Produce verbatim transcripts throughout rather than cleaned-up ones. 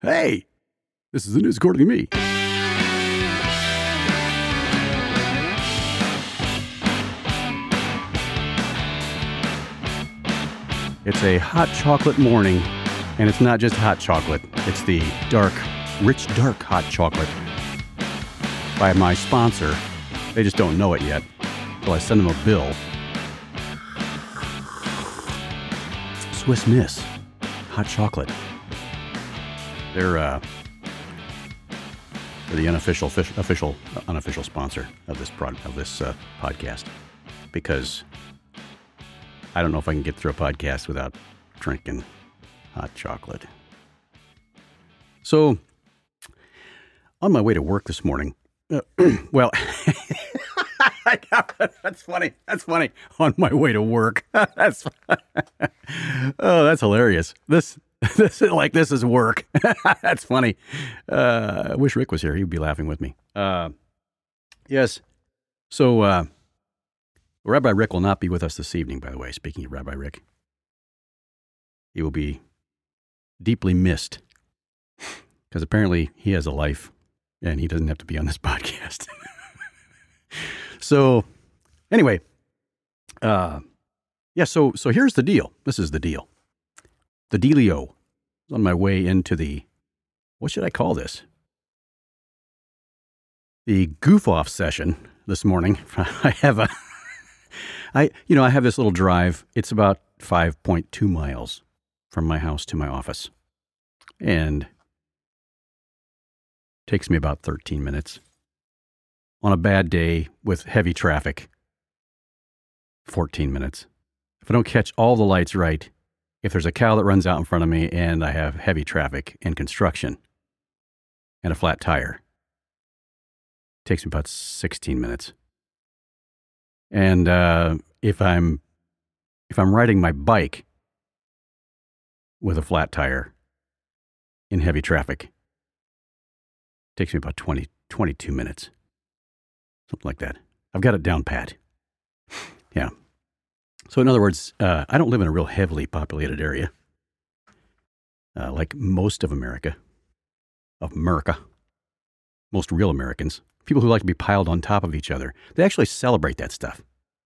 Hey, this is the news according to me. It's a hot chocolate morning, and it's not just hot chocolate. It's the dark, rich, dark hot chocolate by my sponsor. They just don't know it yet, so I send them a bill. Swiss Miss hot chocolate. They're uh, they're the unofficial, official, uh, unofficial sponsor of this prod, of this uh, podcast, because I don't know if I can get through a podcast without drinking hot chocolate. So, on my way to work this morning, uh, well, that's funny. That's funny. On my way to work, that's oh, that's hilarious. This, this is like this is work. That's funny. Uh, I wish Rick was here; he'd be laughing with me. Uh, yes. So. Uh, Rabbi Rick will not be with us this evening, by the way. Speaking of Rabbi Rick, he will be deeply missed because apparently he has a life and he doesn't have to be on this podcast. So, anyway, uh, yeah. So, so here's the deal. This is the deal. The dealio. On my way into the, what should I call this? The goof off session this morning. I have a. I, you know, I have this little drive. It's about five point two miles from my house to my office. And it takes me about thirteen minutes. On a bad day with heavy traffic, fourteen minutes. If I don't catch all the lights right, if there's a cow that runs out in front of me and I have heavy traffic and construction and a flat tire, it takes me about sixteen minutes. And uh, if I'm if I'm riding my bike with a flat tire in heavy traffic, it takes me about twenty, twenty-two minutes, something like that. I've got it down pat. Yeah. So in other words, uh, I don't live in a real heavily populated area, uh, like most of America, of America, most real Americans. People who like to be piled on top of each other. They actually celebrate that stuff.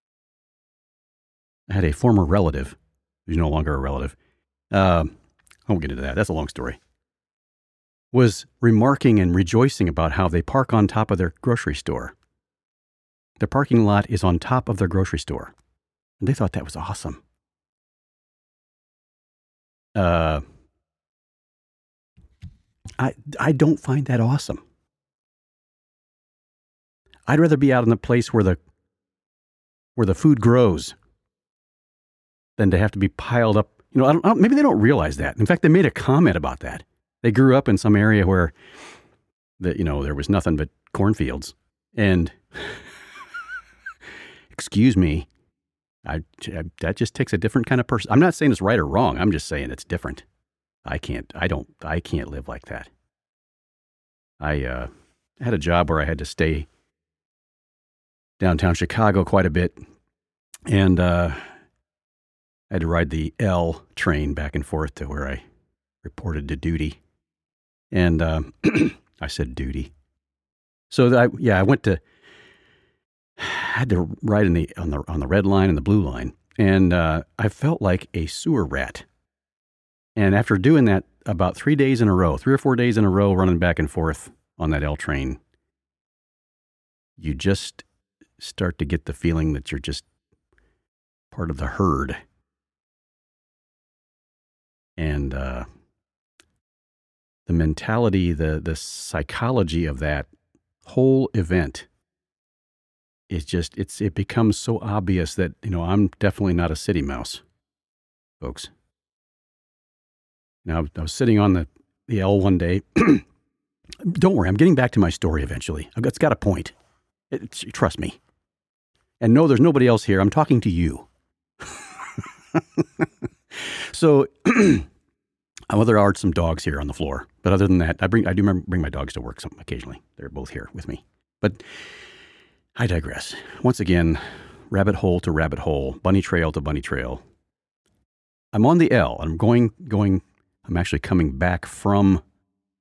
I had a former relative, who's no longer a relative, uh, I won't get into that, that's a long story, was remarking and rejoicing about how they park on top of their grocery store. Their parking lot is on top of their grocery store. And they thought that was awesome. Uh, I, I don't find that awesome. I'd rather be out in the place where the where the food grows than to have to be piled up. You know, I don't, I don't, maybe they don't realize that. In fact, they made a comment about that. They grew up in some area where the, you know, there was nothing but cornfields. And excuse me, I, I that just takes a different kind of person. I'm not saying it's right or wrong. I'm just saying it's different. I can't. I don't. I can't live like that. I uh, had a job where I had to stay downtown Chicago quite a bit, and uh, I had to ride the L train back and forth to where I reported to duty. And um, I said duty. So I, yeah, I went to, I had to ride in the on the on the red line and the blue line, and uh, I felt like a sewer rat. And after doing that about three days in a row, three or four days in a row, running back and forth on that L train, you just start to get the feeling that you're just part of the herd. And uh, the mentality, the the psychology of that whole event is just, it's it becomes so obvious that, you know, I'm definitely not a city mouse, folks. Now, I was sitting on the, the L one day. Don't worry, I'm getting back to my story eventually. It's got a point. It's, trust me. And no, there's nobody else here. I'm talking to you. So, well, there are some dogs here on the floor. But other than that, I bring I do remember, bring my dogs to work some occasionally. They're both here with me. But I digress. Once again, rabbit hole to rabbit hole, bunny trail to bunny trail. I'm on the L. I'm going, going, I'm actually coming back from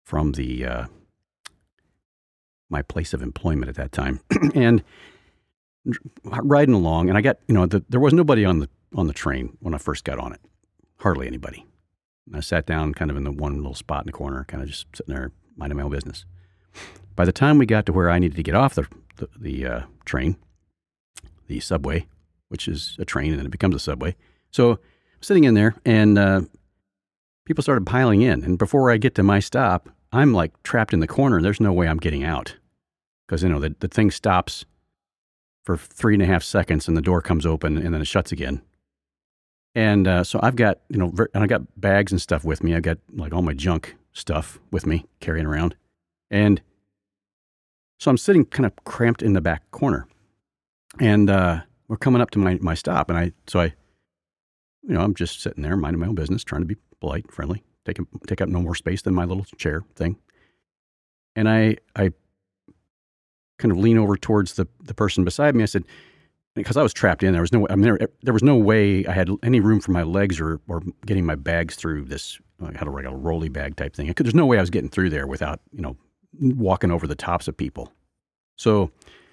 from the uh, my place of employment at that time, and riding along, and I got you know the, there was nobody on the on the train when I first got on it, hardly anybody. And I sat down kind of in the one little spot in the corner, kind of just sitting there minding my own business. By the time we got to where I needed to get off the the, the uh, train, the subway, which is a train and then it becomes a subway, so I'm sitting in there and uh, people started piling in, and before I get to my stop, I'm like trapped in the corner. There's no way I'm getting out because you know the the thing stops for three and a half seconds and the door comes open and then it shuts again. And uh, so I've got, you know, ver- and I got bags and stuff with me. I got like all my junk stuff with me carrying around. And so I'm sitting kind of cramped in the back corner. And uh, we're coming up to my, my stop. And I, so I, you know, I'm just sitting there minding my own business, trying to be polite, friendly, take, take up no more space than my little chair thing. And I, I, kind of lean over towards the, the person beside me. I said, because I was trapped in, there was no, I mean, there, there was no way I had any room for my legs or, or getting my bags through this, I had a regular rolly bag type thing. Could, there's no way I was getting through there without, you know, walking over the tops of people. So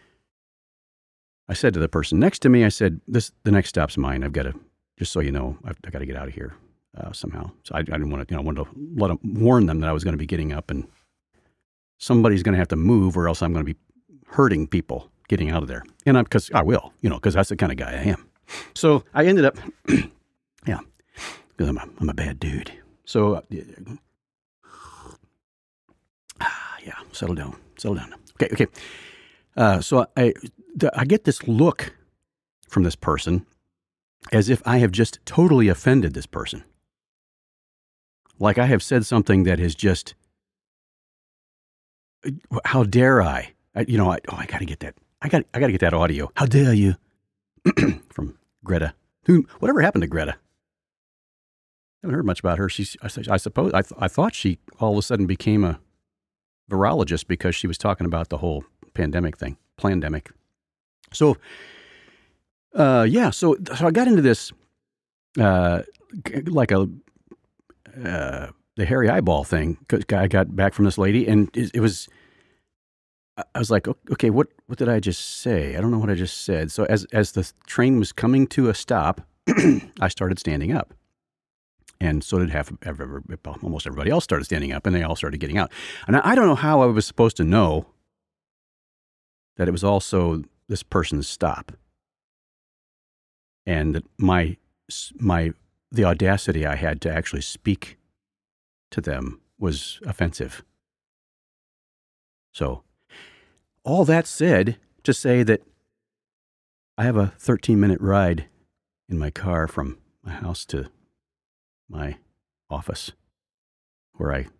I said to the person next to me, I said, this, the next stop's mine. I've got to, just so you know, I've, I've got to get out of here uh, somehow. So I, I didn't want to, you know, I wanted to let them, warn them that I was going to be getting up and somebody's going to have to move or else I'm going to be hurting people getting out of there. And I'm, cause I will, you know, cause that's the kind of guy I am. So I ended up, yeah, cause I'm a, I'm a bad dude. So, uh, yeah, settle down, settle down. Okay. Okay. Uh, so I, I get this look from this person as if I have just totally offended this person. Like I have said something that is just, how dare I? I, you know, I, oh, I got to get that. I got, I got to get that audio. How dare you? From Greta. Who? Whatever happened to Greta? I haven't heard much about her. She's, I, I suppose, I, th- I thought she all of a sudden became a virologist because she was talking about the whole pandemic thing, plandemic. So, uh, yeah. So, so I got into this, uh, like a, uh, the hairy eyeball thing. Cause I got back from this lady, and it, it was. I was like, okay, what, what did I just say? I don't know what I just said. So as, as the train was coming to a stop, I started standing up. And so did half, almost everybody else started standing up, and they all started getting out. And I don't know how I was supposed to know that it was also this person's stop. And that my, my, the audacity I had to actually speak to them was offensive. So, all that said, to say that I have a thirteen minute ride in my car from my house to my office where I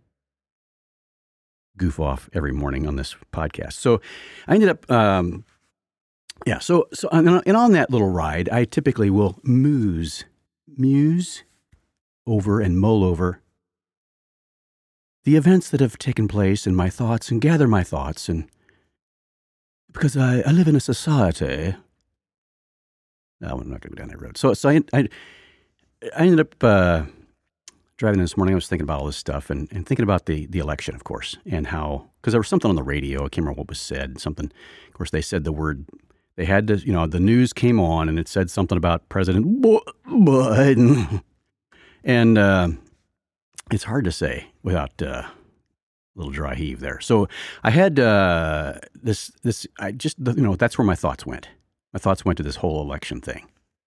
goof off every morning on this podcast. So I ended up, um, yeah, so, so, and on that little ride, I typically will muse, muse over and mull over the events that have taken place in my thoughts and gather my thoughts and because I, I live in a society. No, I'm not going to go down that road. So, so I, I, I ended up uh, driving this morning. I was thinking about all this stuff and, and thinking about the, the election, of course, and how, because there was something on the radio. I can't remember what was said. Something, of course, they said the word, they had to, you know, the news came on and it said something about President Biden. And uh, it's hard to say without uh, little dry heave there. So I had uh, this, this, I just, you know, that's where my thoughts went. My thoughts went to this whole election thing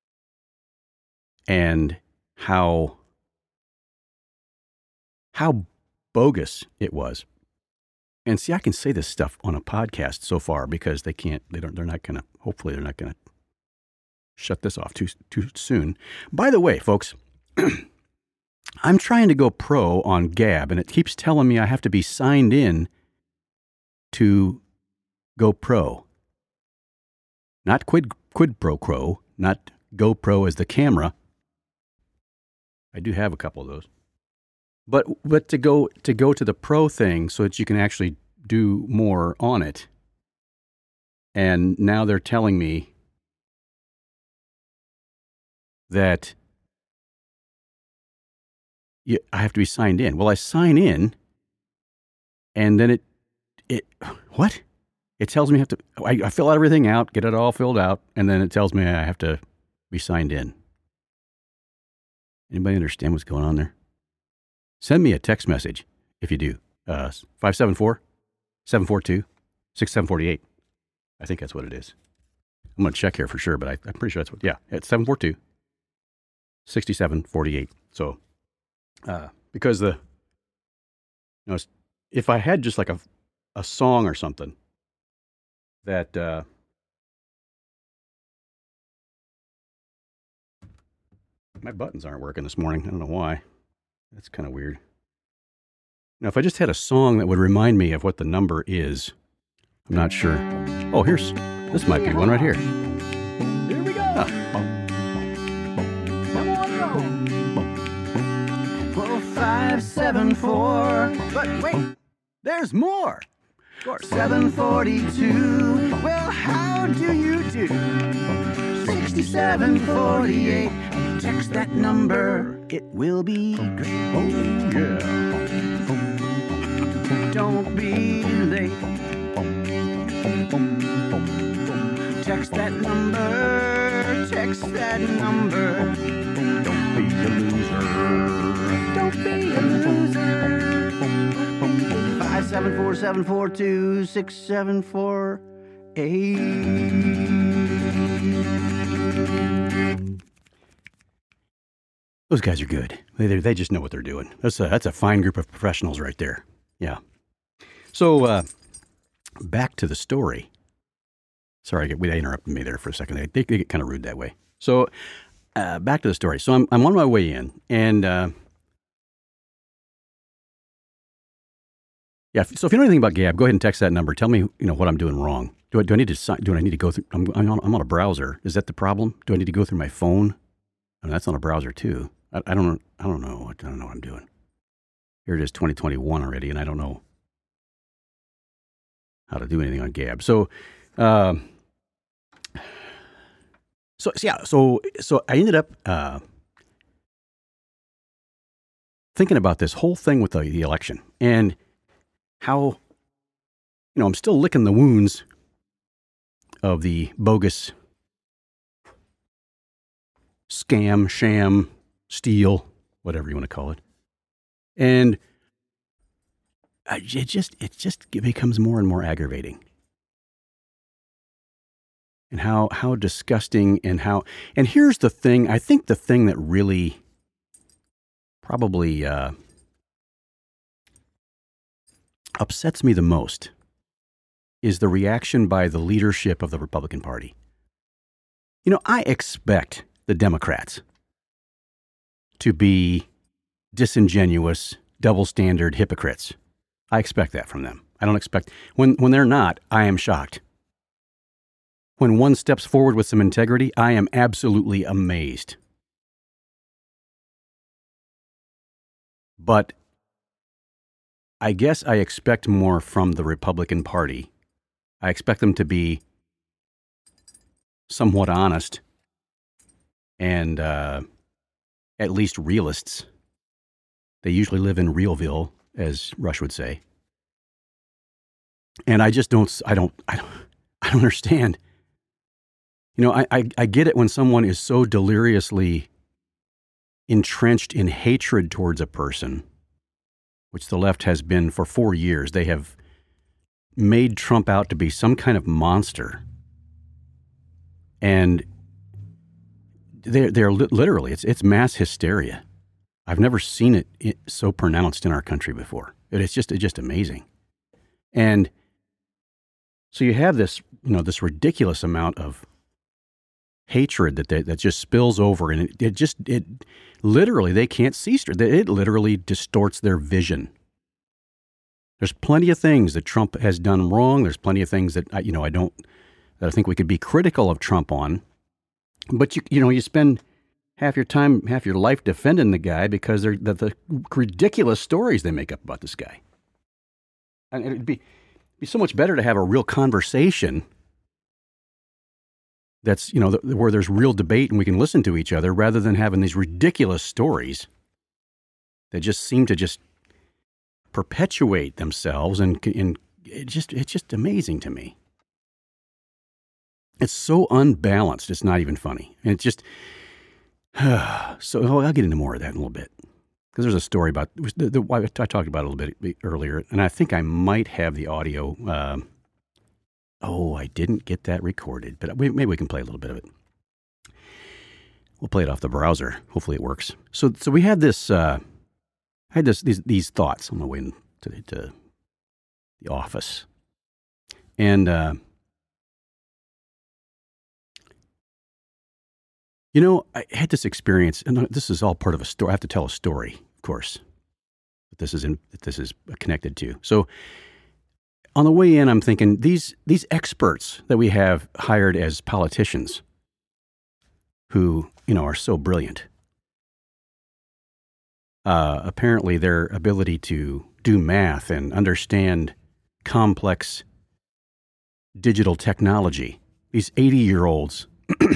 and how, how bogus it was. And see, I can say this stuff on a podcast so far because they can't, they don't, they're not going to, hopefully they're not going to shut this off too, too soon. By the way, folks, I'm trying to go pro on Gab, and it keeps telling me I have to be signed in to go pro. Not quid, quid pro quo, not GoPro as the camera. I do have a couple of those. But but to go to go to the pro thing so that you can actually do more on it. And now they're telling me that you, I have to be signed in. Well, I sign in, And then it, it, what? It tells me I have to, I, I fill everything out, get it all filled out, and then it tells me I have to be signed in. Anybody understand what's going on there? Send me a text message if you do. Uh, five seven four, seven four two, six seven four eight. I think that's what it is. I'm going to check here for sure, but I, I'm pretty sure that's what, yeah, it's seven four two, six seven four eight. So, uh, because the, you know, if I had just like a, a song or something that, uh, my buttons aren't working this morning. I don't know why. That's kind of weird. Now, if I just had a song that would remind me of what the number is, I'm not sure. Oh, here's, this might be one right here. Here we go. Ah. Come on, go. Four, five, seven, four. But wait, there's more. seven forty-two. Well, how do you do? sixty-seven forty-eight. Text that number. It will be great. Oh, yeah. Don't be late. Text that number. Text that number. Don't be a loser. Don't be a loser. Five seven four seven four two six seven four eight. Those guys are good. They they just know what they're doing. That's a that's a fine group of professionals right there. Yeah. So uh, back to the story. Sorry, they interrupted me there for a second. They, they get kind of rude that way. So uh, back to the story. So I'm I'm on my way in, and uh, yeah. So if you know anything about Gab, go ahead and text that number. Tell me, you know, what I'm doing wrong. Do I do I need to sign, do I need to go through? I'm I'm on, I'm on a browser. Is that the problem? Do I need to go through my phone? I mean, that's on a browser too. I, I don't I don't know. I don't know what I'm doing. Here it is, twenty twenty-one already, and I don't know how to do anything on Gab. So, um, so, so yeah, so so I ended up uh, thinking about this whole thing with the, the election and how, you know, I'm still licking the wounds of the bogus scam, sham, steal, whatever you want to call it. And I, it just it just becomes more and more aggravating. And how how disgusting and how and here's the thing, I think the thing that really probably uh, upsets me the most is the reaction by the leadership of the Republican Party. You know, I expect the Democrats to be disingenuous, double standard hypocrites. I expect that from them. I don't expect, when, when they're not, I am shocked. When one steps forward with some integrity, I am absolutely amazed. But I guess I expect more from the Republican Party. I expect them to be somewhat honest and uh, at least realists. They usually live in Realville, as Rush would say. And I just don't, I don't, I don't, I don't understand. You know, I, I, I get it when someone is so deliriously entrenched in hatred towards a person, which the left has been for four years. They have made Trump out to be some kind of monster. And they're, they're li- literally, it's, it's mass hysteria. I've never seen it so pronounced in our country before. It's just, it's just amazing. And so you have this, you know, this ridiculous amount of hatred that they, that just spills over, and it, it just, it literally, they can't see straight. It literally distorts their vision. There's plenty of things that Trump has done wrong. There's plenty of things that, I, you know, I don't, that I think we could be critical of Trump on. But, you, you know, you spend half your time, half your life defending the guy because they're the, the ridiculous stories they make up about this guy. And it'd be, be so much better to have a real conversation that's, you know, the, where there's real debate and we can listen to each other rather than having these ridiculous stories that just seem to just perpetuate themselves, and, and it just it's just amazing to me. It's so unbalanced. It's not even funny. And it's just so I'll get into more of that in a little bit, because there's a story about the, the I talked about it a little bit earlier, and I think I might have the audio. Um, oh, I didn't get that recorded, but we, maybe we can play a little bit of it. We'll play it off the browser. Hopefully, it works. So, so we had this. Uh, I had this these these thoughts on the way to the, to the office, and. Uh, You know, I had this experience, and this is all part of a story. I have to tell a story, of course, that this is in, that this is connected to. So, on the way in, I'm thinking these these experts that we have hired as politicians, who you know are so brilliant. Uh, apparently, their ability to do math and understand complex digital technology. These eighty-year-olds.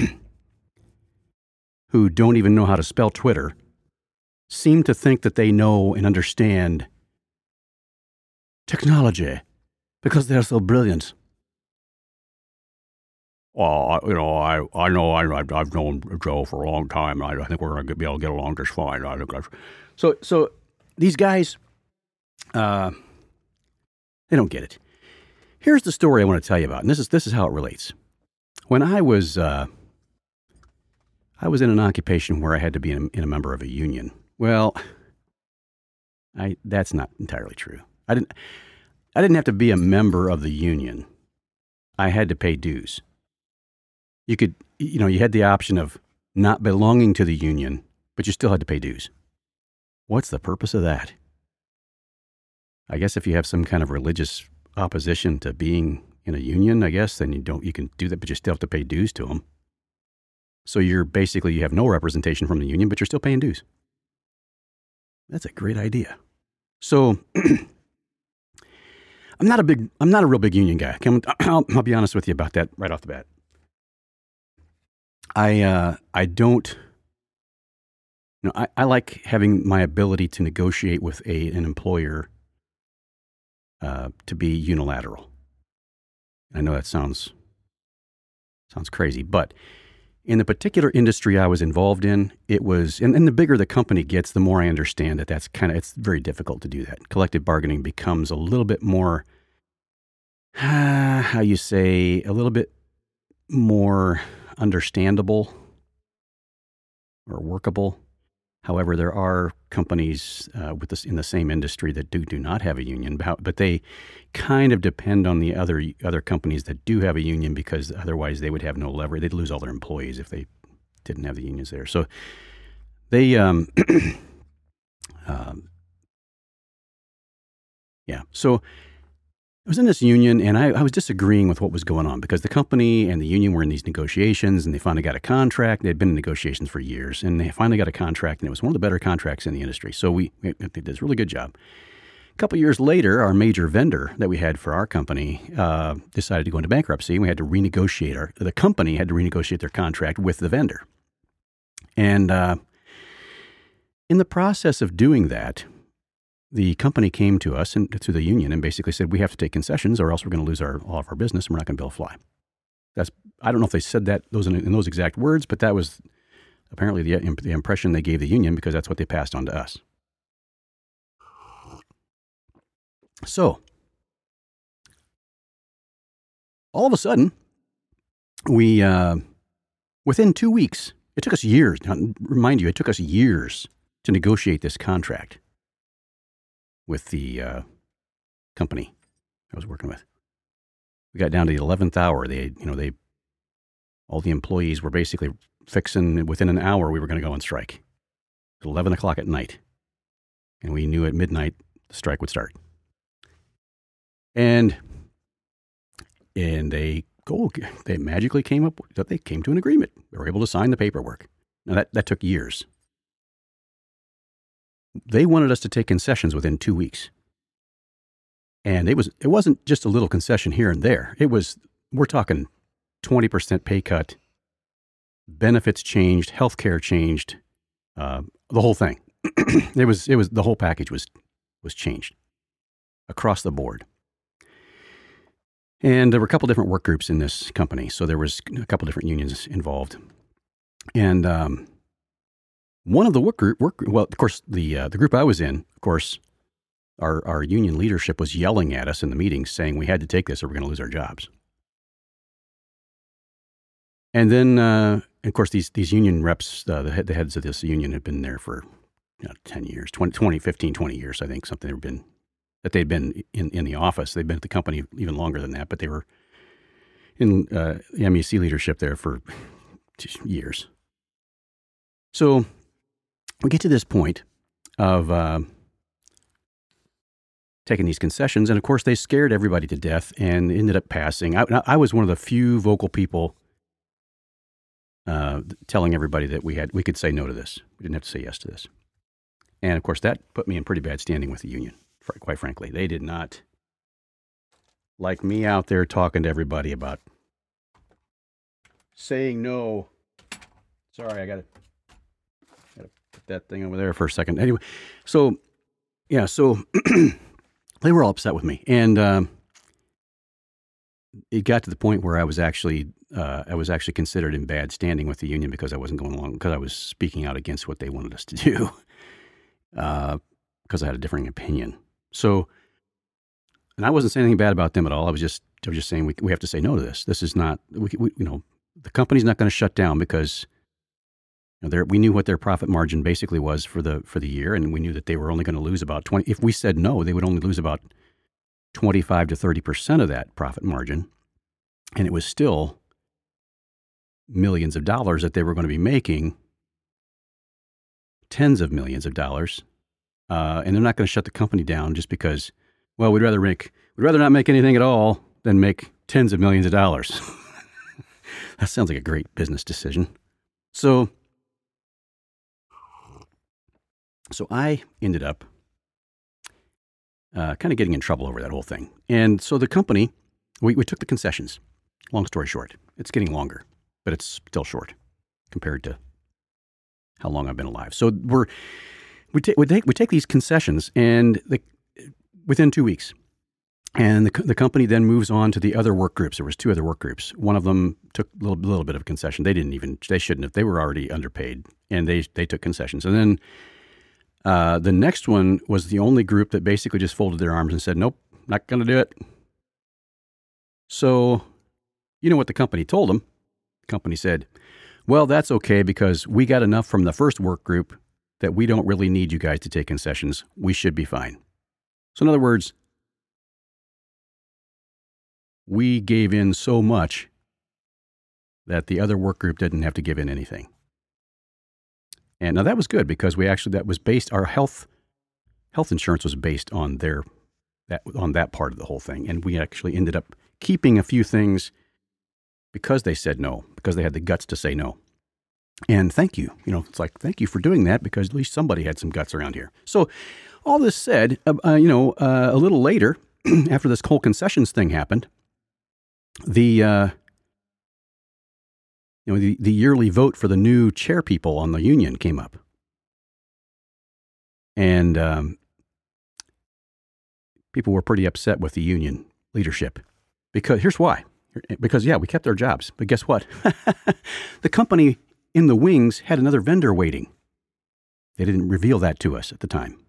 Who don't even know how to spell Twitter, seem to think that they know and understand technology because they're so brilliant. Well, you know, I, I know I, I've known Joe for a long time. I, I think we're going to be able to get along just fine. I think so, so these guys, uh, they don't get it. Here's the story I want to tell you about, and this is this is how it relates. When I was uh, I was in an occupation where I had to be in a, in a member of a union. Well, I that's not entirely true. I didn't I didn't have to be a member of the union. I had to pay dues. You could, you know, you had the option of not belonging to the union, but you still had to pay dues. What's the purpose of that? I guess if you have some kind of religious opposition to being in a union, I guess, then you don't you can do that, but you still have to pay dues to them. So you're basically, you have no representation from the union, but you're still paying dues. That's a great idea. So I'm not a big, I'm not a real big union guy. I'll, I'll be honest with you about that right off the bat. I, uh, I don't, you know, I, I like having my ability to negotiate with a, an employer uh, to be unilateral. I know that sounds, sounds crazy, but in the particular industry I was involved in, it was, and, and the bigger the company gets, the more I understand that that's kind of, it's very difficult to do that. Collective bargaining becomes a little bit more, uh, how you say, a little bit more understandable or workable. However, there are companies uh, with this in the same industry that do do not have a union, but they kind of depend on the other other companies that do have a union, because otherwise they would have no leverage. They'd lose all their employees if they didn't have the unions there. So they, um, um, yeah. So I was in this union, and I, I was disagreeing with what was going on, because the company and the union were in these negotiations, and they finally got a contract. They'd been in negotiations for years, and they finally got a contract, and it was one of the better contracts in the industry. So we, we they did this really good job. A couple of years later, our major vendor that we had for our company uh, decided to go into bankruptcy, and we had to renegotiate our, the company had to renegotiate their contract with the vendor. And uh, in the process of doing that, the company came to us and to the union and basically said, we have to take concessions or else we're going to lose our, all of our business and we're not going to be able to fly. That's, I don't know if they said that those in, in those exact words, but that was apparently the, the impression they gave the union, because that's what they passed on to us. So, all of a sudden, we, uh, within two weeks, it took us years, now, remind you, it took us years to negotiate this contract with the uh, company I was working with. We got down to the eleventh hour. They, you know, they, all the employees were basically fixing, within an hour, we were going to go on strike. It was eleven o'clock at night. And we knew at midnight the strike would start. And, and they go, they magically came up, they came to an agreement. They were able to sign the paperwork. Now that, that took years. They wanted us to take concessions within two weeks. And it was, it wasn't just a little concession here and there. It was, we're talking twenty percent pay cut, benefits changed, healthcare changed, uh, the whole thing. it was, it was, the whole package was, was changed. across the board. And there were a couple different work groups in this company, so there was a couple different unions involved. And um, one of the work group, work, well, of course, the uh, the group I was in, of course, our our union leadership was yelling at us in the meetings, saying we had to take this or we're going to lose our jobs. And then, uh, of course, these these union reps, uh, the, head, the heads of this union had been there for you know, ten years, twenty, twenty, fifteen, twenty years, I think, something they've been, that they'd been in, in the office. They'd been at the company even longer than that, but they were in uh, M E C leadership there for years. So we get to this point of uh, taking these concessions, and of course, they scared everybody to death and ended up passing. I, I was one of the few vocal people Uh, telling everybody that we had we could say no to this. We didn't have to say yes to this. And of course, that put me in pretty bad standing with the union, quite frankly. They did not like me out there talking to everybody about saying no. Sorry, I got to put that thing over there for a second. Anyway, so, yeah, so they were all upset with me. And um, it got to the point where I was actually uh, I was actually considered in bad standing with the union because I wasn't going along, because I was speaking out against what they wanted us to do, uh, because I had a differing opinion. So, and I wasn't saying anything bad about them at all. I was just I was just saying we we have to say no to this. This is not we, we you know the company's not going to shut down because you know, we knew what their profit margin basically was for the for the year, and we knew that they were only going to lose about twenty. If we said no, they would only lose about twenty-five to thirty percent of that profit margin. And it was still millions of dollars that they were going to be making, tens of millions of dollars. Uh, and they're not going to shut the company down just because, well, we'd rather make, we'd rather not make anything at all than make tens of millions of dollars. That sounds like a great business decision. So, so I ended up uh, kind of getting in trouble over that whole thing. And so the company, we, we took the concessions. Long story short, it's getting longer, but it's still short compared to how long I've been alive. So we're we take we take we take these concessions, and the, within two weeks, and the the company then moves on to the other work groups. There was two other work groups. One of them took a little, little bit of a concession. They didn't even they shouldn't have. They were already underpaid, and they they took concessions. And then uh, the next one was the only group that basically just folded their arms and said, "Nope, not going to do it." So, you know what the company told them? The company said, well, that's okay because we got enough from the first work group that we don't really need you guys to take concessions. We should be fine. So in other words, we gave in so much that the other work group didn't have to give in anything. And now that was good because we actually, that was based, our health, health insurance was based on their, that, on that part of the whole thing. And we actually ended up keeping a few things because they said no, because they had the guts to say no. And thank you. You know, it's like, thank you for doing that because at least somebody had some guts around here. So all this said, uh, uh, you know, uh, a little later, after this whole concessions thing happened, the, uh, you know, the, the yearly vote for the new chair people on the union came up. And um, people were pretty upset with the union leadership because here's why. Because, yeah, we kept our jobs. But guess what? The company in the wings had another vendor waiting. They didn't reveal that to us at the time.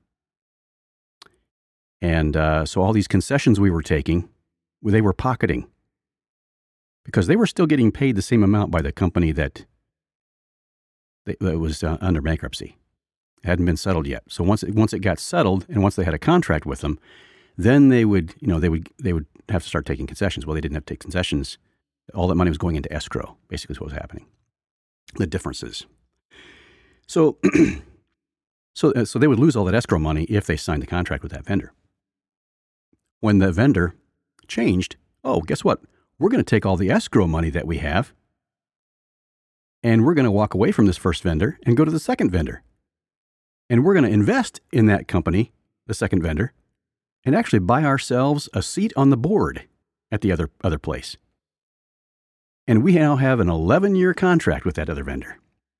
And uh, so all these concessions we were taking, they were pocketing. Because they were still getting paid the same amount by the company that, that was uh, under bankruptcy. It hadn't been settled yet. So once it, once it got settled and once they had a contract with them, then they would, you know, they would they would have to start taking concessions. Well, they didn't have to take concessions. All that money was going into escrow, basically is what was happening. The differences. So, so, uh, so they would lose all that escrow money if they signed the contract with that vendor. When the vendor changed, oh, guess what? We're going to take all the escrow money that we have, and we're going to walk away from this first vendor and go to the second vendor. And we're going to invest in that company, the second vendor, and actually buy ourselves a seat on the board at the other other place. And we now have an eleven-year contract with that other vendor.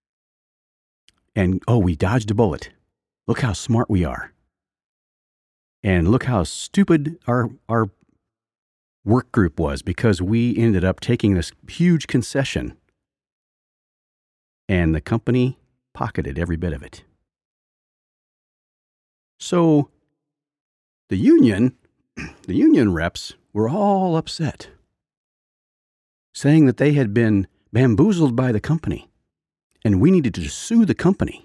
And, oh, we dodged a bullet. Look how smart we are. And look how stupid our our work group was, because we ended up taking this huge concession and the company pocketed every bit of it. So the union, the union reps were all upset, saying that they had been bamboozled by the company and we needed to sue the company.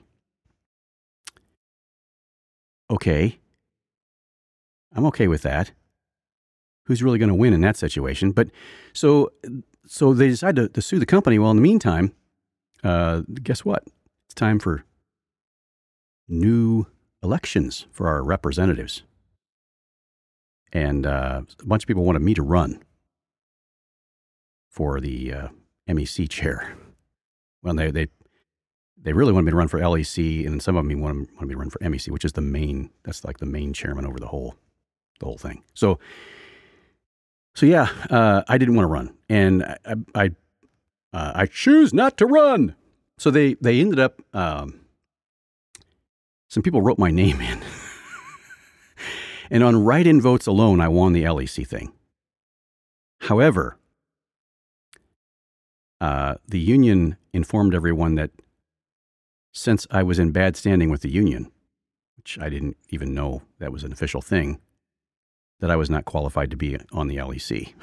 Okay. I'm okay with that. Who's really going to win in that situation? But so so they decide to, to sue the company. Well, in the meantime, uh, guess what? It's time for new elections for our representatives. And uh, a bunch of people wanted me to run for the uh, M E C chair. Well, they they they really wanted me to run for L E C, and some of them wanted, wanted me to run for M E C, which is the main. That's like the main chairman over the whole the whole thing. So. So yeah, uh, I didn't want to run, and I I, uh, I choose not to run. So they they ended up. Um, some people wrote my name in, and on write-in votes alone, I won the L E C thing. However, uh, the union informed everyone that since I was in bad standing with the union, which I didn't even know that was an official thing, that I was not qualified to be on the L E C.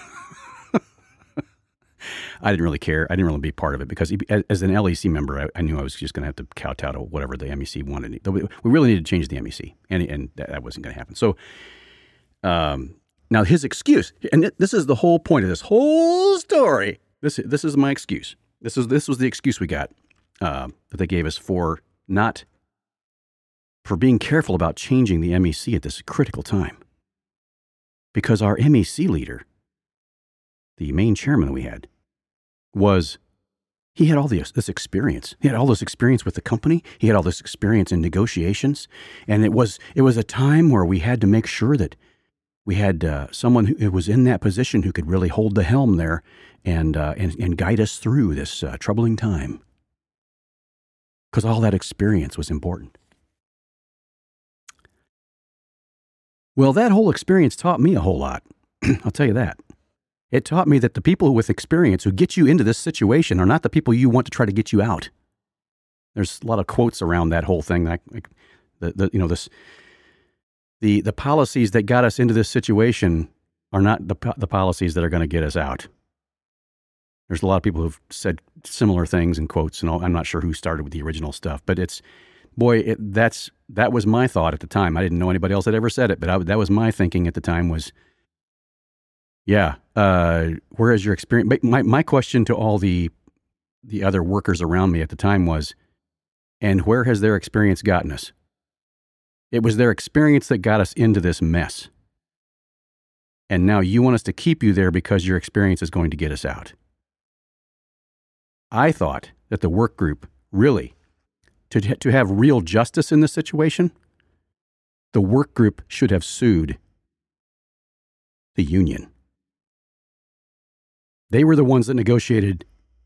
I didn't really care. I didn't really be part of it because as an L E C member, I, I knew I was just going to have to kowtow to whatever the M E C wanted. We really needed to change the M E C, and, and that wasn't going to happen. So um, now his excuse, and this is the whole point of this whole story. This this is my excuse. This is this was the excuse we got uh, that they gave us for not for being careful about changing the M E C at this critical time. Because our M E C leader, the main chairman we had, was, he had all this, this experience. He had all this experience with the company. He had all this experience in negotiations. And it was it was a time where we had to make sure that we had uh, someone who was in that position who could really hold the helm there and, uh, and, and guide us through this uh, troubling time. Because all that experience was important. Well, that whole experience taught me a whole lot. I'll tell you that. It taught me that the people with experience who get you into this situation are not the people you want to try to get you out. There's a lot of quotes around that whole thing, like, like the, the you know this the the policies that got us into this situation are not the the policies that are going to get us out. There's a lot of people who've said similar things in quotes, and I'm not sure who started with the original stuff, but it's boy, it, that's that was my thought at the time. I didn't know anybody else had ever said it, but I, that was my thinking at the time was, yeah, uh, where is your experience? My, my question to all the the other workers around me at the time was, and where has their experience gotten us? It was their experience that got us into this mess. And now you want us to keep you there because your experience is going to get us out. I thought that the work group really, to, to have real justice in this situation, the work group should have sued the union. They were the ones that negotiated.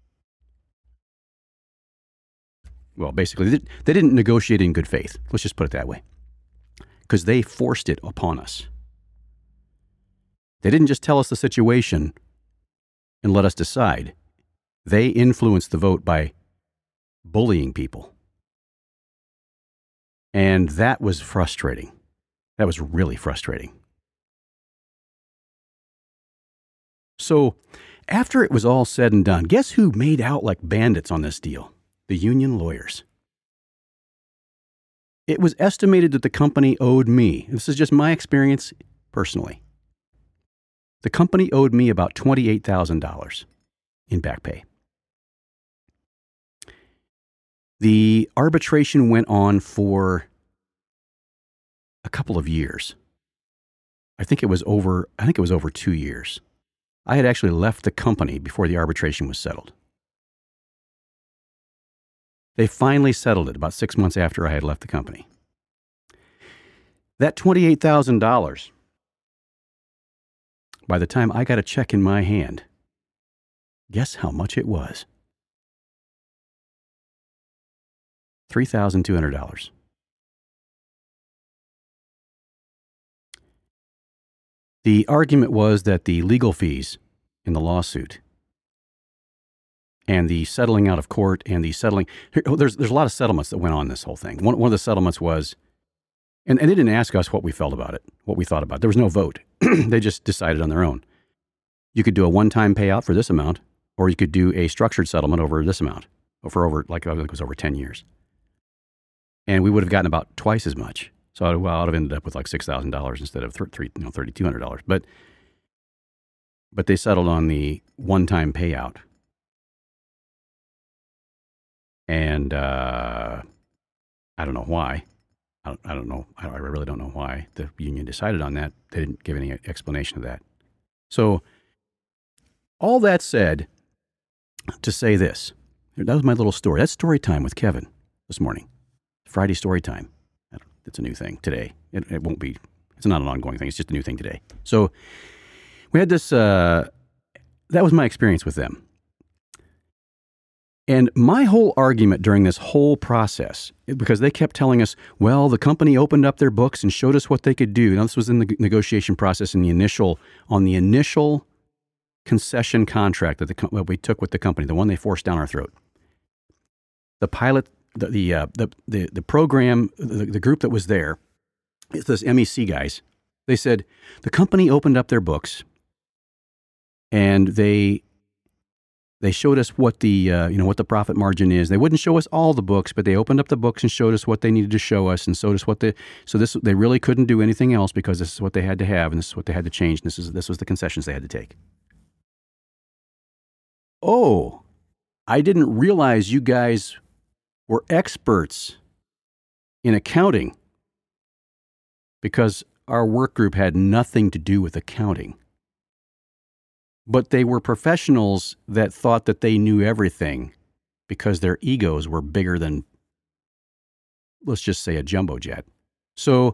Well, basically, they didn't negotiate in good faith. Let's just put it that way. Because they forced it upon us. They didn't just tell us the situation and let us decide. They influenced the vote by bullying people. And that was frustrating. That was really frustrating. So, after it was all said and done, guess who made out like bandits on this deal? The union lawyers. It was estimated that the company owed me, this is just my experience personally, the company owed me about twenty-eight thousand dollars in back pay. The arbitration went on for a couple of years. I think it was over, I think it was over two years. I had actually left the company before the arbitration was settled. They finally settled it about six months after I had left the company. That twenty-eight thousand dollars, by the time I got a check in my hand, guess how much it was? three thousand two hundred dollars. The argument was that the legal fees in the lawsuit and the settling out of court and the settling, there's there's a lot of settlements that went on this whole thing. One, one of the settlements was, and, and they didn't ask us what we felt about it, what we thought about it. There was no vote. They just decided on their own. You could do a one-time payout for this amount, or you could do a structured settlement over this amount, for over, like I think it was over ten years. And we would have gotten about twice as much. So I would, well, I would have ended up with like six thousand dollars instead of three, you know, three thousand two hundred dollars. But, but they settled on the one-time payout. And uh, I don't know why. I don't, I don't know. I really don't know why the union decided on that. They didn't give any explanation of that. So all that said, to say this, that was my little story. That's story time with Kevin this morning. Friday story time. It's a new thing today. It, it won't be, it's not an ongoing thing. It's just a new thing today. So we had this, uh, that was my experience with them. And my whole argument during this whole process, because they kept telling us, well, the company opened up their books and showed us what they could do. Now, this was in the negotiation process in the initial, on the initial concession contract that, the, that we took with the company, the one they forced down our throat. The pilot, the the uh, the, the the program, the, the group that was there, it's those M E C guys. They said the company opened up their books, and they they showed us what the uh, you know what the profit margin is. They wouldn't show us all the books, but they opened up the books and showed us what they needed to show us, and showed us what the so this they really couldn't do anything else because this is what they had to have, and this is what they had to change. And this is this was the concessions they had to take. Oh, I didn't realize you guys were experts in accounting, because our work group had nothing to do with accounting. But they were professionals that thought that they knew everything because their egos were bigger than, let's just say, a jumbo jet. So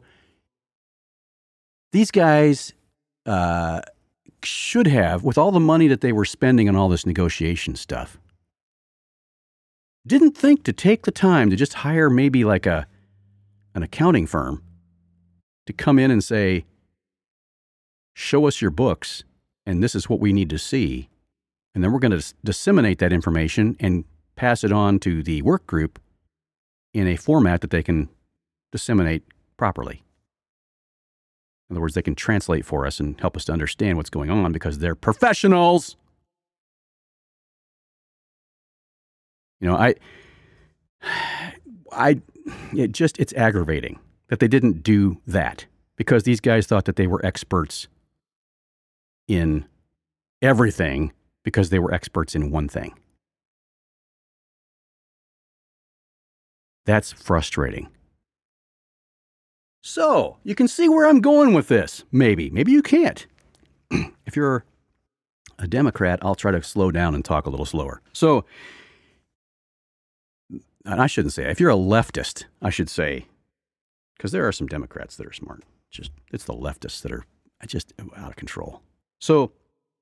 these guys uh, should have, with all the money that they were spending on all this negotiation stuff, didn't think to take the time to just hire maybe like a an accounting firm to come in and say, show us your books, and this is what we need to see. And then we're going to disseminate that information and pass it on to the work group in a format that they can disseminate properly. In other words, they can translate for us and help us to understand what's going on because they're professionals. You know, I, I, it just, it's aggravating that they didn't do that because these guys thought that they were experts in everything because they were experts in one thing. That's frustrating. So, you can see where I'm going with this. Maybe. Maybe you can't. If you're a Democrat, I'll try to slow down and talk a little slower. So, and I shouldn't say, if you're a leftist, I should say, because there are some Democrats that are smart. Just, it's the leftists that are just out of control. So,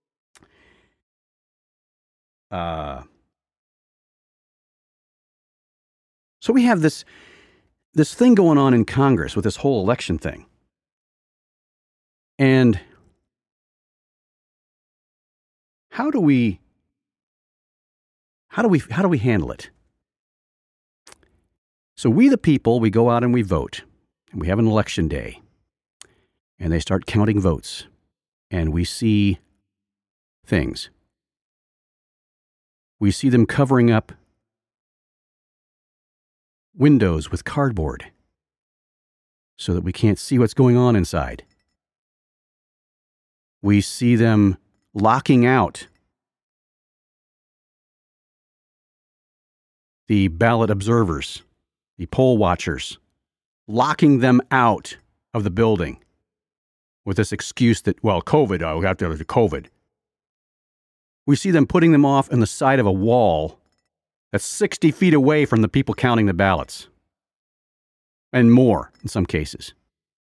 uh, so we have this, this thing going on in Congress with this whole election thing. And how do we, how do we, how do we handle it? So we, the people, we go out and we vote, and we have an election day, and they start counting votes, and we see things. We see them covering up windows with cardboard so that we can't see what's going on inside. We see them locking out the ballot observers, the poll watchers, locking them out of the building with this excuse that, well, COVID, oh, we have to have COVID. We see them putting them off on the side of a wall that's sixty feet away from the people counting the ballots, and more in some cases.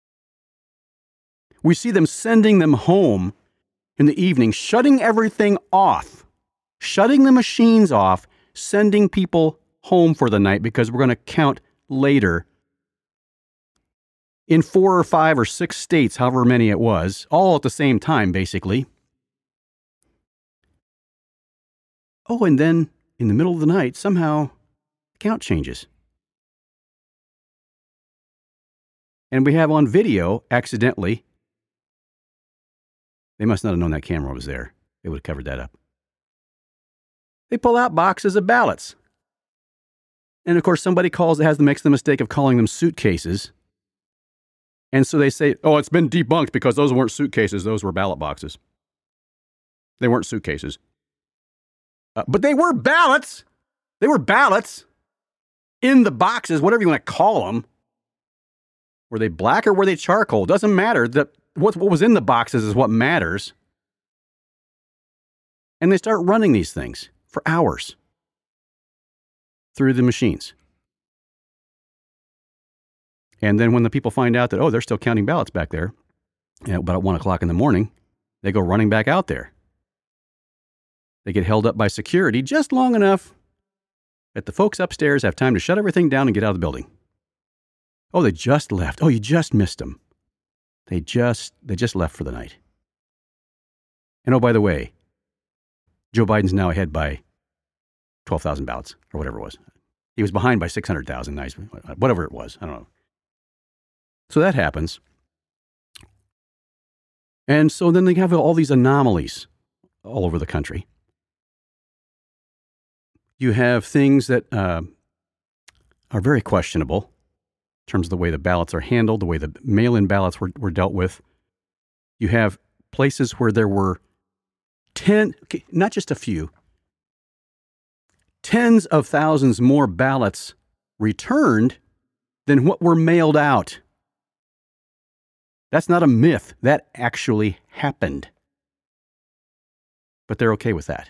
We see them sending them home in the evening, shutting everything off, shutting the machines off, sending people home for the night because we're going to count later in four or five or six states, however many it was, all at the same time, basically. Oh, and then in the middle of the night, somehow the count changes. And we have on video, accidentally, they must not have known that camera was there. They would have covered that up. They pull out boxes of ballots. And of course, somebody calls, has makes the mistake of calling them suitcases. And so they say, oh, it's been debunked because those weren't suitcases, those were ballot boxes. They weren't suitcases. Uh, but they were ballots. They were ballots in the boxes, whatever you want to call them. Were they black or were they charcoal? Doesn't matter. The, what, what was in the boxes is what matters. And they start running these things for hours through the machines. And then when the people find out that, oh, they're still counting ballots back there, you know, about one o'clock in the morning, they go running back out there. They get held up by security just long enough that the folks upstairs have time to shut everything down and get out of the building. Oh, they just left. Oh, you just missed them. They just, they just left for the night. And oh, by the way, Joe Biden's now ahead by twelve thousand ballots or whatever it was. He was behind by six hundred thousand, nice, whatever it was. I don't know. So that happens. And so then they have all these anomalies all over the country. You have things that uh, are very questionable in terms of the way the ballots are handled, the way the mail-in ballots were, were dealt with. You have places where there were ten, okay, not just a few, tens of thousands more ballots returned than what were mailed out. That's not a myth. That actually happened. But they're okay with that.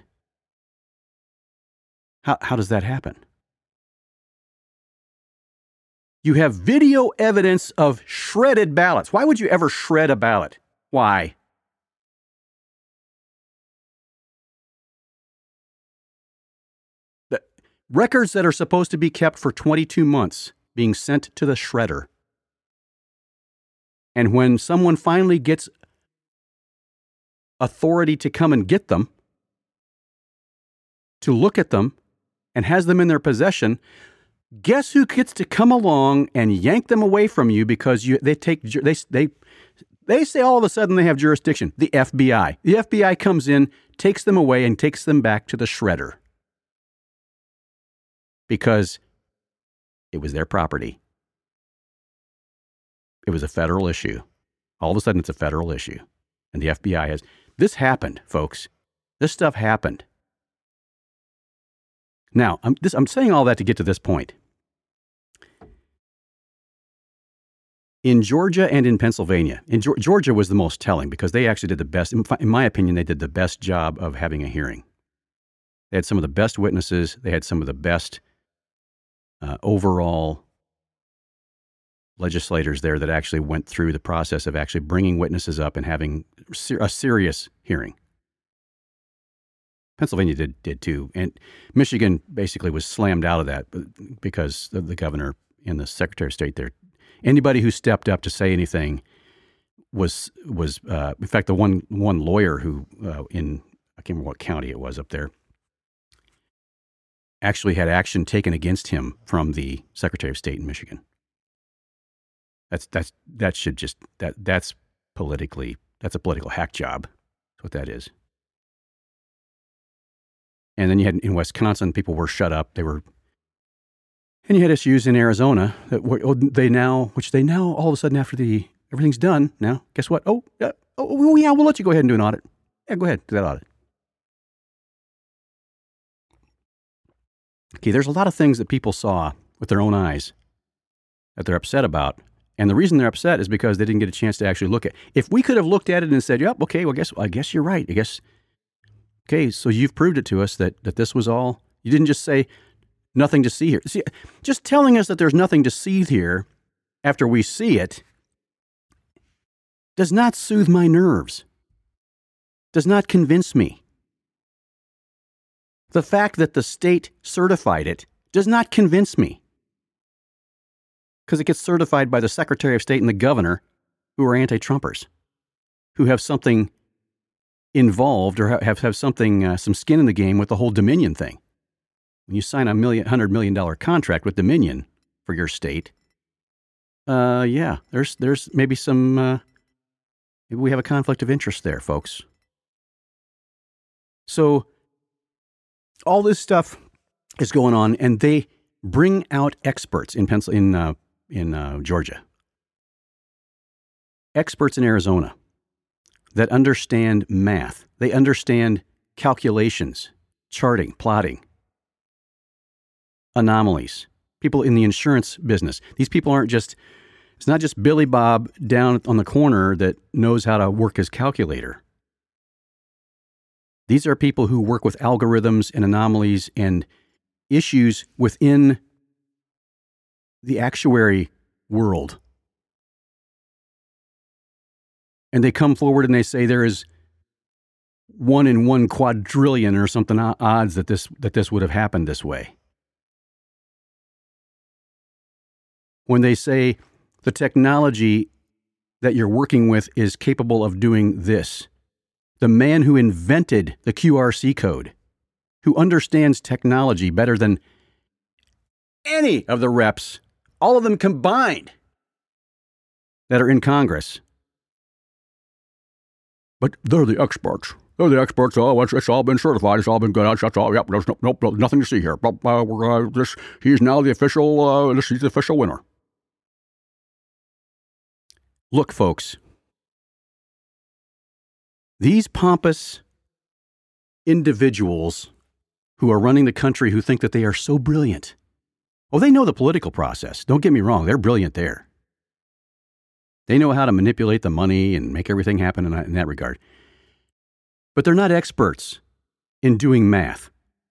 How, how does that happen? You have video evidence of shredded ballots. Why would you ever shred a ballot? Why? The records that are supposed to be kept for twenty-two months being sent to the shredder. And when someone finally gets authority to come and get them, to look at them, and has them in their possession, guess who gets to come along and yank them away from you because you they take they they they say all of a sudden they have jurisdiction? The F B I. The F B I comes in, takes them away, and takes them back to the shredder because it was their property. It was a federal issue. All of a sudden, it's a federal issue. And the F B I has... This happened, folks. This stuff happened. Now, I'm, this, I'm saying all that to get to this point. In Georgia and in Pennsylvania, in Ge- Georgia was the most telling because they actually did the best, in, in my opinion, they did the best job of having a hearing. They had some of the best witnesses. They had some of the best uh, overall legislators there that actually went through the process of actually bringing witnesses up and having ser- a serious hearing. Pennsylvania did did too. And Michigan basically was slammed out of that because of the governor and the secretary of state there. Anybody who stepped up to say anything was, was uh, in fact, the one one lawyer who uh, in, I can't remember what county it was up there, actually had action taken against him from the secretary of state in Michigan. That's that's that should just that that's politically that's a political hack job. That's what that is. And then you had in Wisconsin, people were shut up. They were, and you had issues in Arizona that were, oh, they now, which they now all of a sudden after the everything's done now. Guess what? Oh, uh, oh yeah, we'll let you go ahead and do an audit. Yeah, go ahead, do that audit. Okay, there's a lot of things that people saw with their own eyes that they're upset about. And the reason they're upset is because they didn't get a chance to actually look at it. If we could have looked at it and said, yep, okay, well, I guess, I guess you're right. I guess, okay, so you've proved it to us that, that this was all, you didn't just say nothing to see here. See, just telling us that there's nothing to see here after we see it does not soothe my nerves, does not convince me. The fact that the state certified it does not convince me. because it gets certified by the Secretary of State and the governor, who are anti-Trumpers, who have something involved or have, have something, uh, some skin in the game with the whole Dominion thing. When you sign a million, hundred million dollar contract with Dominion for your state, uh, yeah, there's there's maybe some, uh, maybe we have a conflict of interest there, folks. So all this stuff is going on, and they bring out experts in Pencil in uh, in uh, Georgia, experts in Arizona that understand math. They understand calculations, charting, plotting, anomalies. People in the insurance business. These people aren't just, it's not just Billy Bob down on the corner that knows how to work his calculator. These are people who work with algorithms and anomalies and issues within the actuary world. And they come forward and they say there is one in one quadrillion or something odds that this that this would have happened this way. When they say the technology that you're working with is capable of doing this, the man who invented the Q R C code, who understands technology better than any of the reps, all of them combined, that are in Congress. But they're the experts. They're the experts. Oh, it's, it's all been certified. It's all been good. That's all. Yep. There's no, nope, nothing to see here. Uh, we're, uh, this, he's now the official. Uh, this, he's the official winner. Look, folks. These pompous individuals who are running the country, who think that they are so brilliant. Oh, they know the political process. Don't get me wrong. They're brilliant there. They know how to manipulate the money and make everything happen in that, in that regard. But they're not experts in doing math,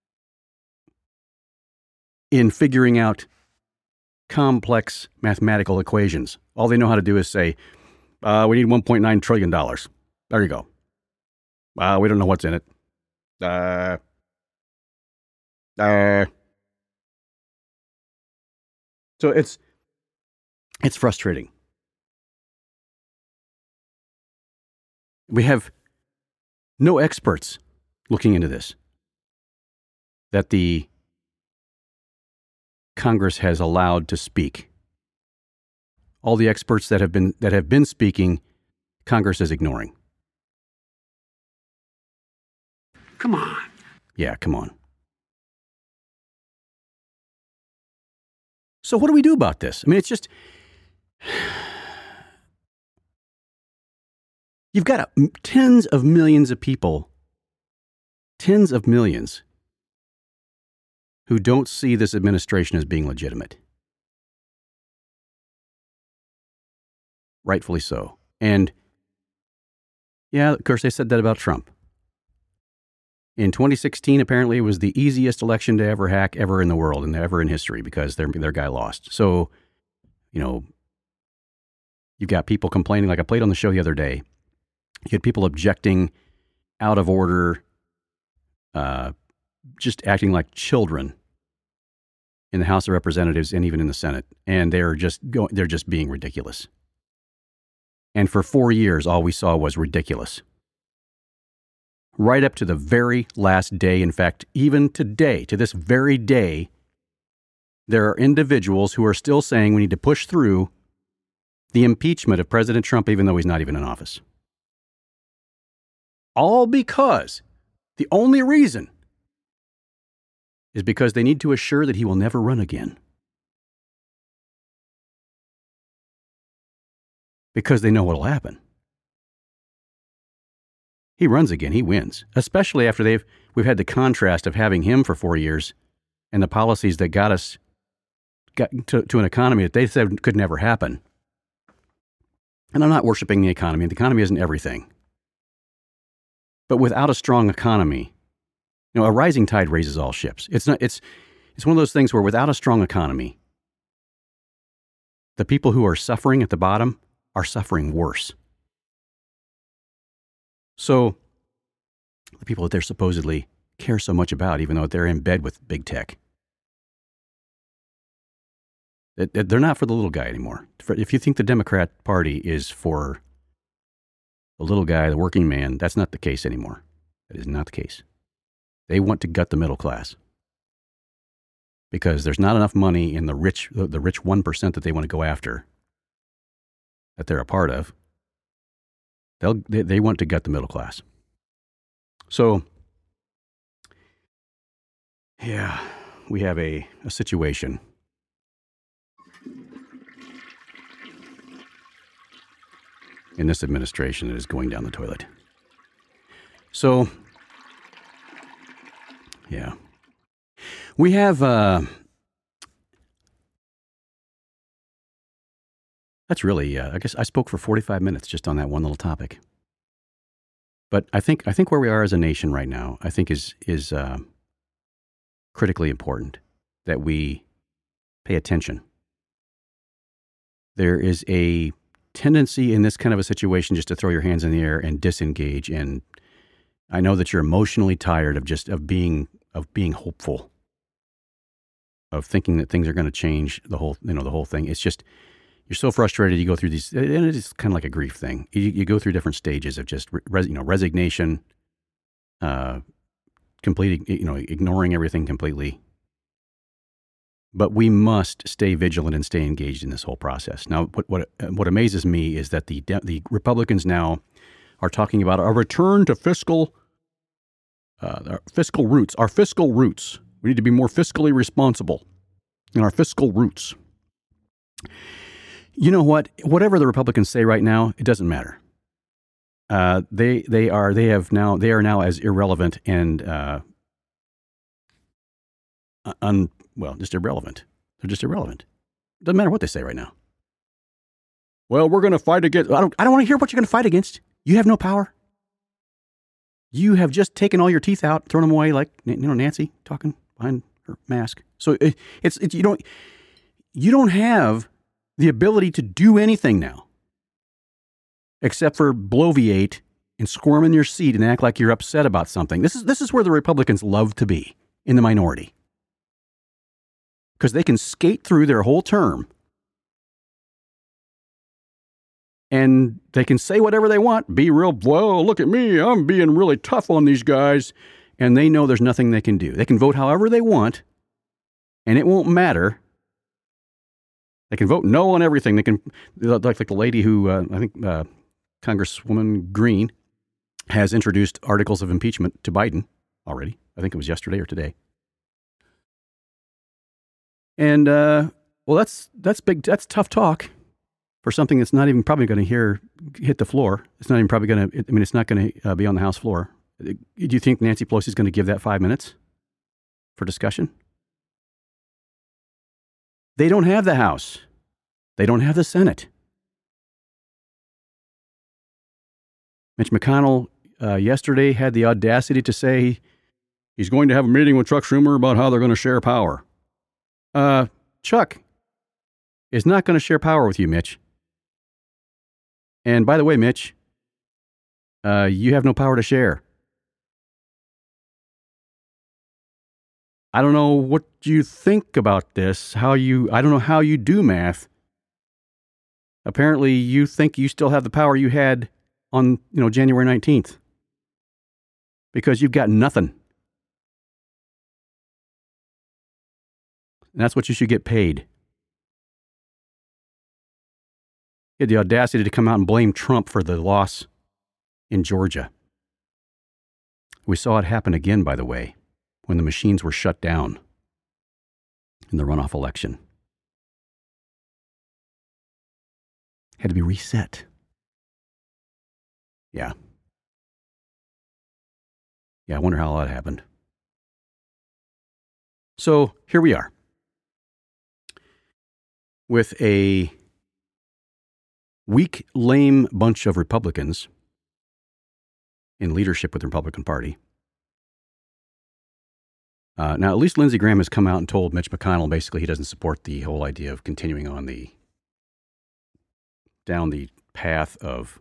in figuring out complex mathematical equations. All they know how to do is say, uh, we need one point nine trillion dollars. There you go. Uh, we don't know what's in it. Uh, uh. So it's, it's frustrating. We have no experts looking into this that the Congress has allowed to speak. All the experts that have been that have been speaking, Congress is ignoring. Come on. Yeah, come on. So what do we do about this? I mean, it's just, you've got a, tens of millions of people, tens of millions, who don't see this administration as being legitimate. Rightfully so. And yeah, of course, they said that about Trump. In twenty sixteen, apparently, it was the easiest election to ever hack ever in the world and ever in history because their their guy lost. So, you know, you've got people complaining, like I played on the show the other day. You had people objecting, out of order, uh, just acting like children in the House of Representatives and even in the Senate, and they're just going, they're just being ridiculous. And for four years, all we saw was ridiculous. Right up to the very last day. In fact, even today, to this very day, there are individuals who are still saying we need to push through the impeachment of President Trump, even though he's not even in office. All because the only reason is because they need to assure that he will never run again. Because they know what will happen. He runs again, he wins, especially after they've we've had the contrast of having him for four years and the policies that got us got to, to an economy that they said could never happen. And I'm not worshiping the economy. The economy isn't everything. But without a strong economy, you know, a rising tide raises all ships. It's not it's it's one of those things where without a strong economy, the people who are suffering at the bottom are suffering worse. So, the people that they're supposedly care so much about, even though they're in bed with big tech, It, it, they're not for the little guy anymore. For, if you think the Democrat Party is for the little guy, the working man, that's not the case anymore. That is not the case. They want to gut the middle class because there's not enough money in the rich, the, the rich one percent that they want to go after, that they're a part of. They'll, they, they want to gut the middle class. So, yeah, we have a, a situation. In this administration, it is going down the toilet. So, yeah. We have, uh, that's really, uh, I guess I spoke for forty-five minutes just on that one little topic. But I think, I think where we are as a nation right now, I think is, is, uh, critically important that we pay attention. There is a tendency in this kind of a situation just to throw your hands in the air and disengage. And I know that you're emotionally tired of just of being of being hopeful, of thinking that things are going to change the whole you know the whole thing. It's just you're so frustrated. You go through these, and it's kind of like a grief thing. You, you go through different stages of just res, you know resignation, uh, complete you know ignoring everything completely. But we must stay vigilant and stay engaged in this whole process. Now, what what, what amazes me is that the the Republicans now are talking about a return to fiscal uh, our fiscal roots. Our fiscal roots. We need to be more fiscally responsible in our fiscal roots. You know what? Whatever the Republicans say right now, it doesn't matter. Uh, they they are they have now they are now as irrelevant and uh, un. Well, just irrelevant. They're just irrelevant. Doesn't matter what they say right now. Well, we're going to fight against. I don't. I don't want to hear what you're going to fight against. You have no power. You have just taken all your teeth out, thrown them away, like you know Nancy talking behind her mask. So it, it's it's you don't you don't have the ability to do anything now, except for bloviate and squirm in your seat and act like you're upset about something. This is this is where the Republicans love to be, in the minority. Because they can skate through their whole term and they can say whatever they want, be real, well, look at me, I'm being really tough on these guys, and they know there's nothing they can do. They can vote however they want, and it won't matter. They can vote no on everything. They can, like, like the lady who, uh, I think uh, Congresswoman Green has introduced articles of impeachment to Biden already. I think it was yesterday or today. And, uh, well, that's, that's big, that's tough talk for something that's not even probably going to hear, hit the floor. It's not even probably going to, I mean, it's not going to uh, be on the House floor. Do you think Nancy Pelosi is going to give that five minutes for discussion? They don't have the House. They don't have the Senate. Mitch McConnell uh, yesterday had the audacity to say he's going to have a meeting with Chuck Schumer about how they're going to share power. Uh, Chuck is not going to share power with you, Mitch. And by the way, Mitch, uh, you have no power to share. I don't know what you think about this, how you, I don't know how you do math. Apparently you think you still have the power you had on, you know, January nineteenth. Because you've got nothing. And that's what you should get paid. You had the audacity to come out and blame Trump for the loss in Georgia. We saw it happen again, by the way, when the machines were shut down in the runoff election. Had to be reset. Yeah. Yeah, I wonder how that happened. So here we are. With a weak, lame bunch of Republicans in leadership with the Republican Party. Uh, now, at least Lindsey Graham has come out and told Mitch McConnell basically he doesn't support the whole idea of continuing on the down the path of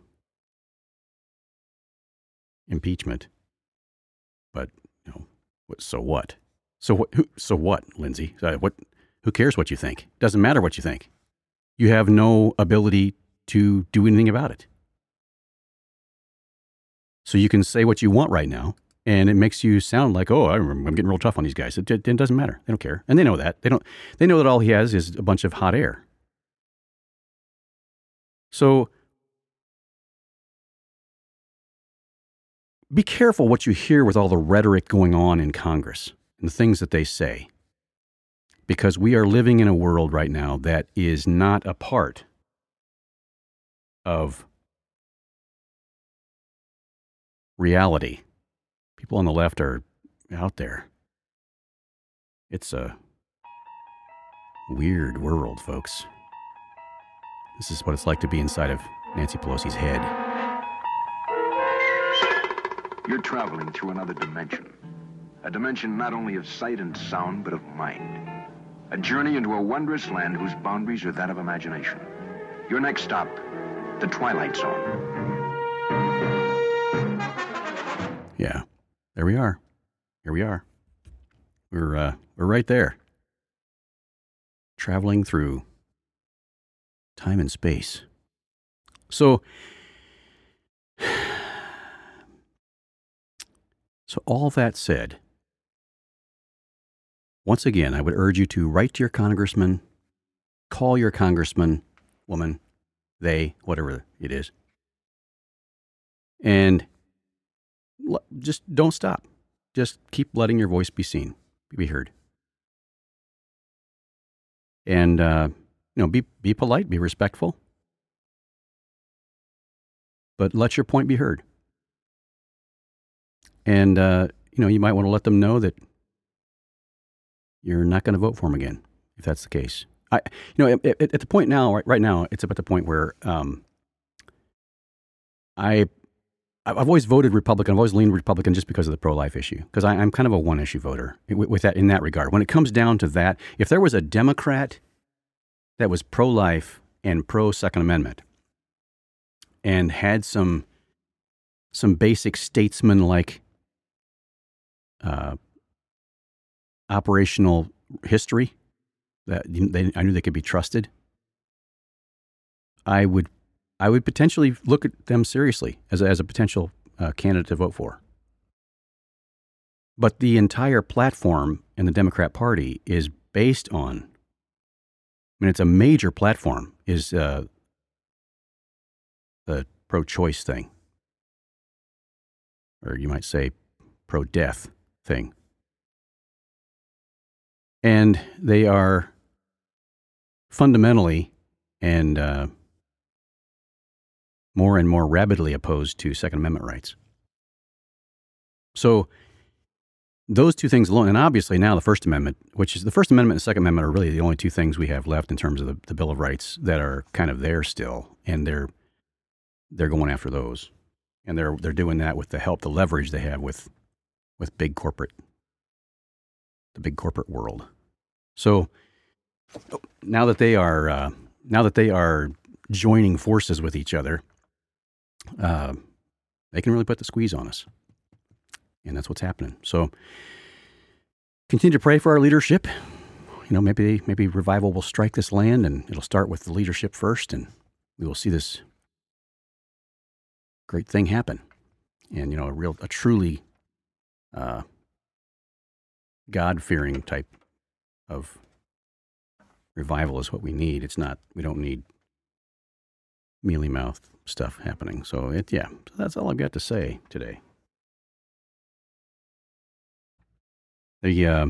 impeachment. But you know, so what? So what? Who, so what, Lindsey? Uh, what? Who cares what you think? Doesn't matter what you think. You have no ability to do anything about it. So you can say what you want right now, and it makes you sound like, oh, I'm getting real tough on these guys. It, it, it doesn't matter. They don't care. And they know that. They don't. They know that all he has is a bunch of hot air. So be careful what you hear with all the rhetoric going on in Congress and the things that they say, because we are living in a world right now that is not a part of reality. People on the left are out there. It's a weird world, folks. This is what it's like to be inside of Nancy Pelosi's head. You're traveling through another dimension. A dimension not only of sight and sound, but of mind. A journey into a wondrous land whose boundaries are that of imagination. Your next stop, the Twilight Zone. Yeah, there we are. Here we are. We're uh, we're right there. Traveling through time and space. So, so all that said, once again, I would urge you to write to your congressman, call your congressman, woman, they, whatever it is, and just don't stop. Just keep letting your voice be seen, be heard. And, uh, you know, be, be polite, be respectful, but let your point be heard. And, uh, you know, you might want to let them know that you're not going to vote for him again, if that's the case. I, you know, at, at the point now, right, right now, it's about the point where um, I, I've always voted Republican. I've always leaned Republican just because of the pro-life issue, because I'm kind of a one-issue voter with, with that in that regard. When it comes down to that, if there was a Democrat that was pro-life and pro-Second Amendment and had some some basic statesman-like uh, operational history that they, I knew they could be trusted, I would I would potentially look at them seriously as a, as a potential uh, candidate to vote for. But the entire platform in the Democrat Party is based on, I mean, it's a major platform, is uh, the pro-choice thing, or you might say pro-death thing. And they are fundamentally and uh, more and more rabidly opposed to Second Amendment rights. So those two things alone, and obviously now the First Amendment, which is the First Amendment and the Second Amendment are really the only two things we have left in terms of the, the Bill of Rights that are kind of there still, and they're they're going after those, and they're they're doing that with the help, the leverage they have with with big corporate, the big corporate world. So now that they are uh, now that they are joining forces with each other, uh, they can really put the squeeze on us, and that's what's happening. So continue to pray for our leadership. You know, maybe maybe revival will strike this land, and it'll start with the leadership first, and we will see this great thing happen. And you know, a real, a truly uh, God-fearing type of revival is what we need. It's not, we don't need mealy-mouthed stuff happening. So it, yeah, so that's all I've got to say today. The, uh,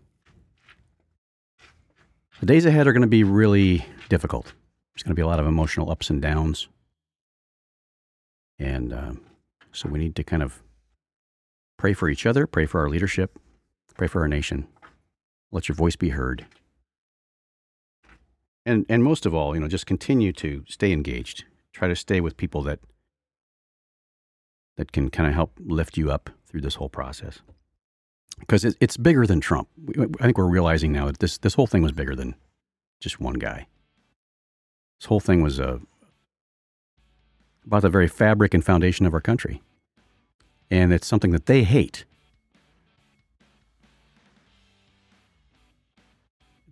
the days ahead are going to be really difficult. There's going to be a lot of emotional ups and downs. And uh, so we need to kind of pray for each other, pray for our leadership, pray for our nation. Let your voice be heard. And and most of all, you know, just continue to stay engaged. Try to stay with people that that can kind of help lift you up through this whole process. Because it, it's bigger than Trump. I think we're realizing now that this, this whole thing was bigger than just one guy. This whole thing was uh, about the very fabric and foundation of our country. And it's something that they hate.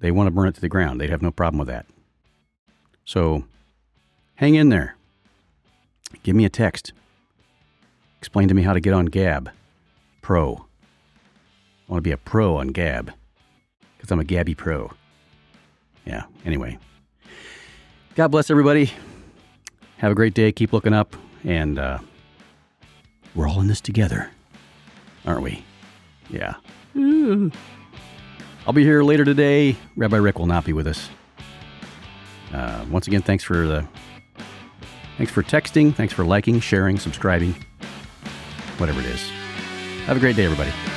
They want to burn it to the ground. They'd have no problem with that. So hang in there. Give me a text. Explain to me how to get on Gab Pro. I want to be a pro on Gab because I'm a Gabby Pro. Yeah, anyway. God bless everybody. Have a great day. Keep looking up. And uh, we're all in this together, aren't we? Yeah. Ooh. I'll be here later today. Rabbi Rick will not be with us. Uh, once again, thanks for the thanks for texting. Thanks for liking, sharing, subscribing, whatever it is. Have a great day, everybody.